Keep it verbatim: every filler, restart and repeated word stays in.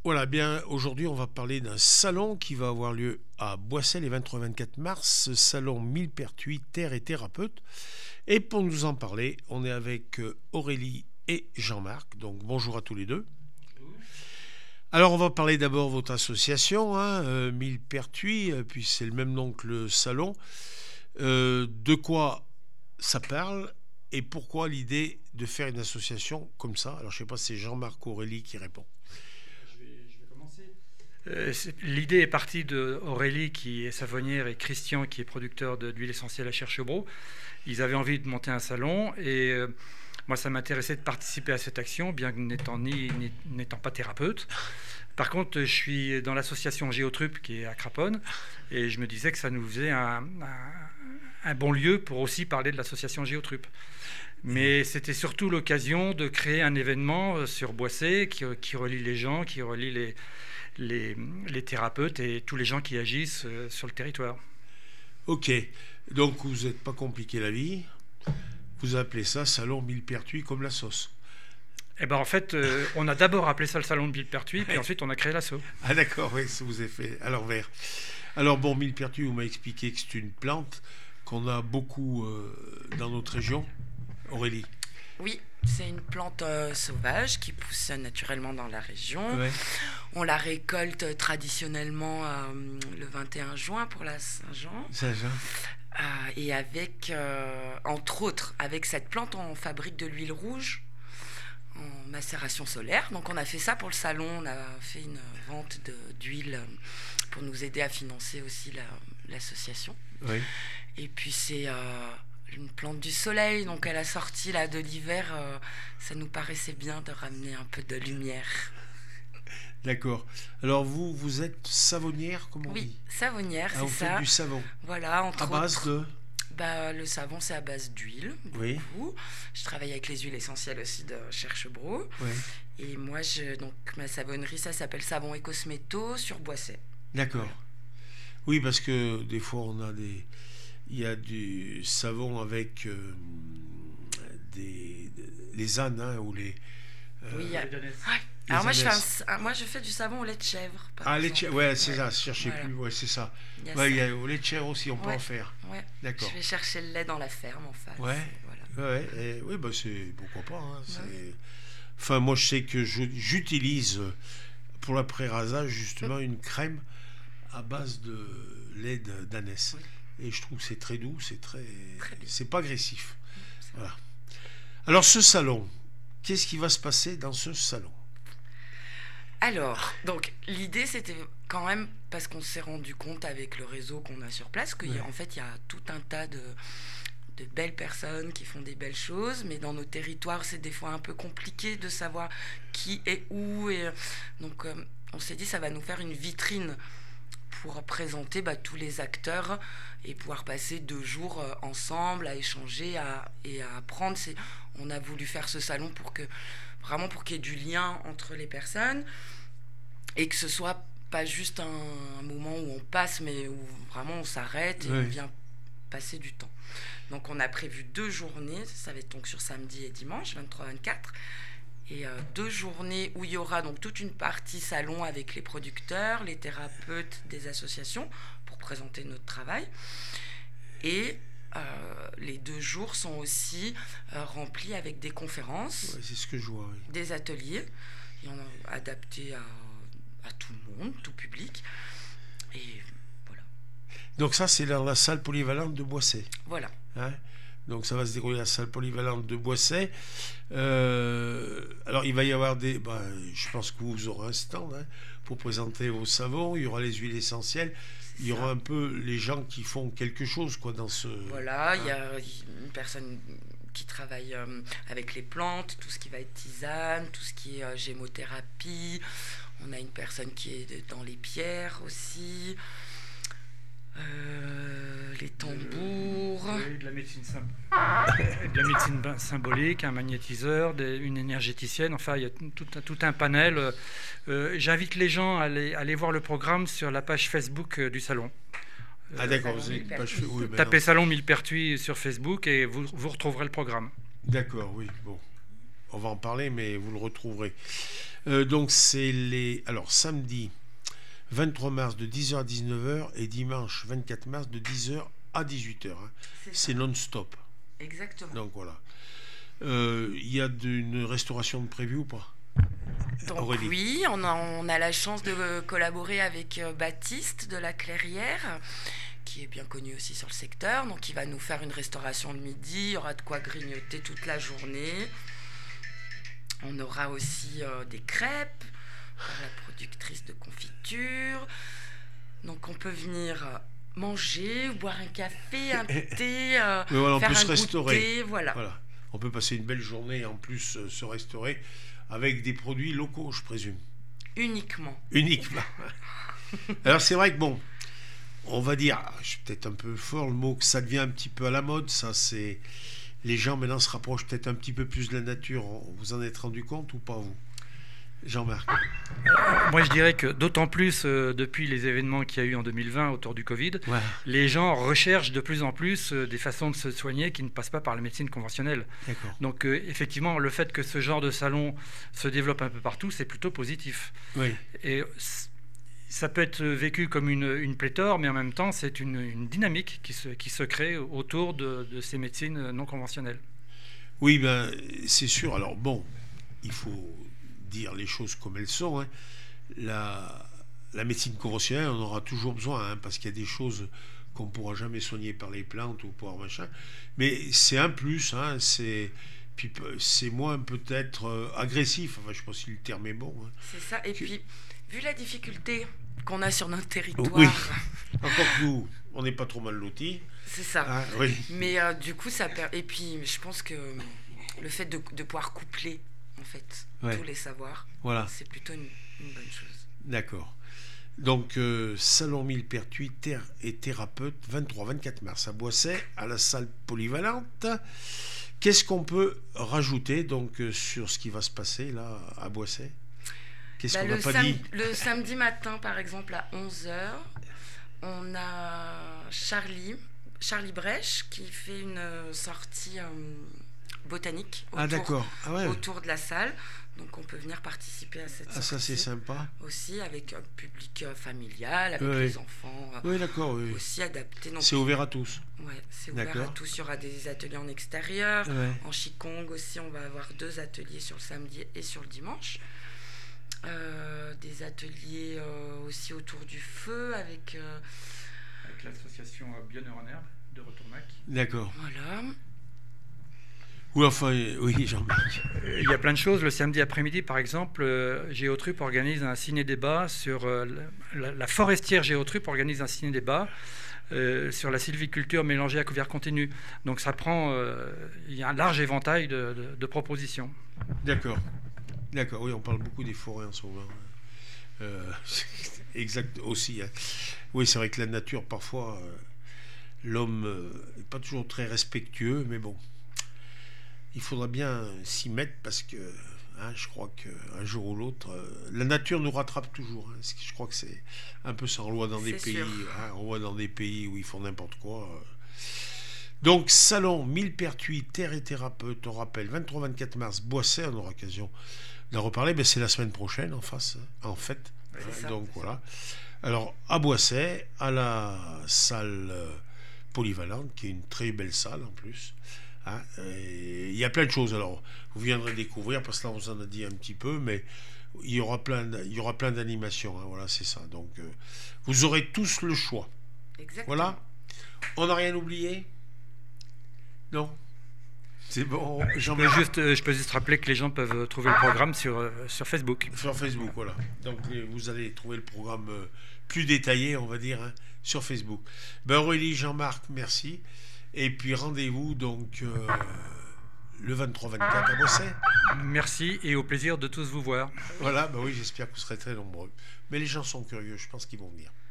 Voilà, bien, aujourd'hui, on va parler d'un salon qui va avoir lieu à Boissey les vingt-trois vingt-quatre mars, ce salon Millepertuis, terre et thérapeute. Et pour nous en parler, on est avec euh, Aurélie et Jean-Marc. Donc, bonjour à tous les deux. Alors, on va parler d'abord de votre association, hein, euh, Millepertuis, euh, puis c'est le même nom que le salon. Euh, de quoi ça parle et pourquoi l'idée de faire une association comme ça? Alors, je ne sais pas si c'est Jean-Marc ou Aurélie qui répond. Je vais, je vais commencer. Euh, l'idée est partie d'Aurélie qui est savonnière et Christian qui est producteur d'huile essentielle à Cherchebro. Ils avaient envie de monter un salon et euh, moi ça m'intéressait de participer à cette action, bien que n'étant, ni, ni, n'étant pas thérapeute. Par contre, je suis dans l'association Géotrup qui est à Craponne et je me disais que ça nous faisait un, un, un bon lieu pour aussi parler de l'association Géotrup. Mais c'était surtout l'occasion de créer un événement sur Boissey qui, qui relie les gens, qui relie les, les, les thérapeutes et tous les gens qui agissent sur le territoire. Ok, donc vous n'êtes pas compliqué la vie, vous appelez ça Salon Millepertuis comme la sauce. Eh ben en fait, euh, on a d'abord appelé ça le Salon de Millepertuis, puis ensuite on a créé l'asso. Ah d'accord, oui, ça vous est fait à l'envers. Alors bon, Millepertuis, vous m'avez expliqué que c'est une plante qu'on a beaucoup euh, dans notre région. Aurélie. Oui, c'est une plante euh, sauvage qui pousse naturellement dans la région. Ouais. On la récolte traditionnellement euh, le vingt et un juin pour la Saint-Jean. Saint-Jean. Euh, et avec, euh, entre autres, avec cette plante, on fabrique de l'huile rouge en macération solaire. Donc on a fait ça pour le salon. On a fait une vente de, d'huile pour nous aider à financer aussi la, l'association. Oui. Et puis c'est... Euh, une plante du soleil, donc à la sortie là, de l'hiver, euh, ça nous paraissait bien de ramener un peu de lumière. D'accord. Alors vous, vous êtes savonnière, comment on oui, dit? savonnière, ah, c'est vous ça. faites du savon. Voilà, entre à base autres, de bah, le savon, c'est à base d'huile, beaucoup. Oui. Je travaille avec les huiles essentielles aussi de Cherchebro. Oui. Et moi, je, donc, ma savonnerie, ça s'appelle Savon et Cosméto sur Boissey. D'accord. Voilà. Oui, parce que des fois, on a des... Il y a du savon avec euh, des, les ânes hein, ou les... Euh, oui, il y a... les ouais. Alors moi je, fais un, moi je fais du savon au lait de chèvre. Ah, lait de chèvre, ouais, c'est ouais. ça, cherchez voilà. plus, ouais, c'est ça. Il y a, ouais, ça. Il y a au lait de chèvre aussi, on ouais. peut en faire. Ouais. D'accord. Je vais chercher le lait dans la ferme en face. Ouais, voilà. ouais, et, oui, bah c'est... Pourquoi pas, hein, c'est... Ouais. Enfin, moi je sais que je, j'utilise pour l'après-rasage justement une crème à base de lait d'ânesse. Oui. Et je trouve que c'est très doux, c'est très, très c'est pas agressif. C'est voilà. Alors ce salon, qu'est-ce qui va se passer dans ce salon? Alors, donc l'idée c'était quand même parce qu'on s'est rendu compte avec le réseau qu'on a sur place qu'en ouais. fait il y a tout un tas de de belles personnes qui font des belles choses, mais dans nos territoires c'est des fois un peu compliqué de savoir qui est où et donc euh, on s'est dit ça va nous faire une vitrine pour présenter bah, tous les acteurs et pouvoir passer deux jours euh, ensemble à échanger à, et à apprendre. C'est, on a voulu faire ce salon pour que, vraiment pour qu'il y ait du lien entre les personnes et que ce soit pas juste un, un moment où on passe, mais où vraiment on s'arrête et oui. on vient passer du temps. Donc on a prévu deux journées, ça va être donc sur samedi et dimanche, vingt-trois vingt-quatre. Et euh, deux journées où il y aura donc toute une partie salon avec les producteurs, les thérapeutes des associations pour présenter notre travail. Et euh, les deux jours sont aussi euh, remplis avec des conférences, ouais, c'est ce que je vois, oui. des ateliers, et on a adapté à, à tout le monde, tout public. Et voilà. Donc ça, c'est dans la salle polyvalente de Boissey. Voilà. Hein ? Donc ça va se dérouler à la salle polyvalente de Boissey. Euh, alors il va y avoir des... Ben, je pense que vous aurez un stand hein, pour présenter vos savons. Il y aura les huiles essentielles. C'est il y ça. Aura un peu les gens qui font quelque chose quoi, dans ce... Voilà, hein. Il y a une personne qui travaille euh, avec les plantes, tout ce qui va être tisane, tout ce qui est euh, gémothérapie. On a une personne qui est dans les pierres aussi. Euh, les tambours, oui, de la médecine, sym- de la médecine symbolique, un magnétiseur, des, une énergéticienne, enfin il y a tout, tout un panel. Euh, j'invite les gens à aller, à aller voir le programme sur la page Facebook du salon. Ah d'accord, vous avez une page oui, tapez Salon Millepertuis sur Facebook et vous, vous retrouverez le programme. D'accord, oui, bon. on va en parler, mais vous le retrouverez. Euh, donc c'est les... Alors samedi vingt-trois mars de dix heures à dix-neuf heures et dimanche vingt-quatre mars de dix heures à dix-huit heures. Hein. C'est, c'est non-stop. Exactement. Donc voilà. Il euh, y a une restauration de prévue ou pas? Donc Aurélie. Oui, on a, on a la chance de collaborer avec Baptiste de la Clairière, qui est bien connu aussi sur le secteur. Donc il va nous faire une restauration le midi, il y aura de quoi grignoter toute la journée. On aura aussi euh, des crêpes par la productrice de confiture. Donc on peut venir manger, boire un café, un thé, euh, voilà, faire on peut un se restaurer. goûter, voilà. voilà. On peut passer une belle journée et en plus euh, se restaurer avec des produits locaux, je présume. Uniquement. Uniquement. Alors c'est vrai que bon, on va dire, je suis peut-être un peu fort le mot, que ça devient un petit peu à la mode, ça c'est... Les gens maintenant se rapprochent peut-être un petit peu plus de la nature. Vous en êtes rendu compte ou pas, vous, Jean-Marc? euh, Moi, je dirais que d'autant plus euh, depuis les événements qu'il y a eu en deux mille vingt autour du Covid, ouais. les gens recherchent de plus en plus euh, des façons de se soigner qui ne passent pas par la médecine conventionnelle. D'accord. Donc, euh, effectivement, le fait que ce genre de salon se développe un peu partout, c'est plutôt positif. Oui. Et ça peut être vécu comme une, une pléthore, mais en même temps, c'est une, une dynamique qui se, qui se crée autour de, de ces médecines non conventionnelles. Oui, ben, c'est sûr. Alors, bon, il faut dire les choses comme elles sont. Hein. La, la médecine conventionnelle, on aura toujours besoin, hein, parce qu'il y a des choses qu'on ne pourra jamais soigner par les plantes ou par machin. Mais c'est un plus, hein, c'est... Puis c'est moins peut-être euh, agressif. Enfin, je ne sais pas si le terme est bon. Hein. C'est ça. Et que... puis... Vu la difficulté qu'on a sur notre territoire... Oui, encore que nous, on n'est pas trop mal lotis. C'est ça. Ah, oui. Mais euh, du coup, ça... Per... Et puis, je pense que le fait de, de pouvoir coupler, en fait, ouais. tous les savoirs, voilà. c'est plutôt une, une bonne chose. D'accord. Donc, euh, Salon Millepertuis, terre et thérapeute, vingt-trois vingt-quatre mars à Boisset, à la salle polyvalente. Qu'est-ce qu'on peut rajouter donc, euh, sur ce qui va se passer là à Boisset? Qu'est-ce bah, qu'on n'a pas sam- dit Le samedi matin, par exemple, à onze heures, on a Charlie, Charlie Brèche qui fait une sortie euh, botanique autour, ah, d'accord. Ah, ouais. autour de la salle. Donc, on peut venir participer à cette ah, sortie. Ça, c'est sympa. Aussi, avec un public euh, familial, avec oui. les enfants. Euh, oui, d'accord. Oui. Aussi adapté. Donc, c'est ouvert à tous. Oui, c'est ouvert d'accord. à tous. Il y aura des ateliers en extérieur. Ouais. En Qigong aussi, on va avoir deux ateliers sur le samedi et sur le dimanche. Euh, des ateliers euh, aussi autour du feu avec, euh... avec l'association Bioneuronerve de Retournac. D'accord. Voilà. Oui, enfin, oui, Jean-Marc. Il y a plein de choses. Le samedi après-midi, par exemple, euh, Géotrup organise un ciné-débat sur... Euh, la, la forestière Géotrup organise un ciné-débat euh, sur la sylviculture mélangée à couvert continu. Donc ça prend... Euh, il y a un large éventail de, de, de propositions. D'accord. D'accord, oui, on parle beaucoup des forêts en ce moment. Euh, exact, aussi. Hein. Oui, c'est vrai que la nature, parfois, euh, l'homme n'est euh, pas toujours très respectueux, mais bon, il faudra bien s'y mettre parce que hein, je crois qu'un jour ou l'autre, euh, la nature nous rattrape toujours. Hein. Je crois que c'est un peu ça, on le voit dans des pays, hein, on voit dans des pays où ils font n'importe quoi. Euh. Donc, Salon Millepertuis, terre et thérapeute, on rappelle, vingt-trois vingt-quatre mars, Boisset, on aura l'occasion d'en reparler, mais c'est la semaine prochaine en face, en fait. Oui, hein, ça, donc voilà. Alors à Boisset, à la salle euh, polyvalente, qui est une très belle salle en plus. Hein, il y a plein de choses. Alors vous viendrez découvrir parce que là on vous en a dit un petit peu, mais il y aura plein, il y aura plein d'animations. Hein, voilà, c'est ça. Donc euh, vous aurez tous le choix. Exactement. Voilà. On n'a rien oublié? Non. C'est bon. Je peux, juste, je peux juste rappeler que les gens peuvent trouver le programme sur, sur Facebook. Sur Facebook, voilà. Donc vous allez trouver le programme plus détaillé, on va dire, hein, sur Facebook. Ben, Aurélie, Jean-Marc, merci. Et puis rendez-vous donc euh, le vingt-trois vingt-quatre à Boisset. Merci et au plaisir de tous vous voir. Voilà, ben oui, j'espère que vous serez très nombreux. Mais les gens sont curieux, je pense qu'ils vont venir.